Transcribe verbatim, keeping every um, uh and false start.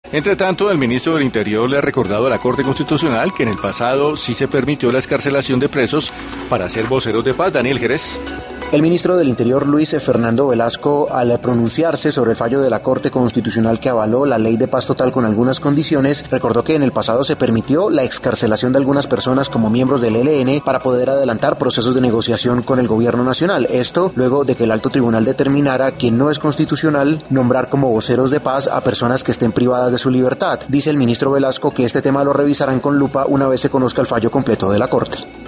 Entre tanto, el ministro del Interior le ha recordado a la Corte Constitucional que en el pasado sí se permitió la excarcelación de presos para ser voceros de paz. Daniel Jerez. El ministro del Interior, Luis Fernando Velasco, al pronunciarse sobre el fallo de la Corte Constitucional que avaló la ley de paz total con algunas condiciones, recordó que en el pasado se permitió la excarcelación de algunas personas como miembros del E L N para poder adelantar procesos de negociación con el gobierno nacional. Esto luego de que el alto tribunal determinara que no es constitucional nombrar como voceros de paz a personas que estén privadas de su libertad. Dice el ministro Velasco que este tema lo revisarán con lupa una vez se conozca el fallo completo de la Corte.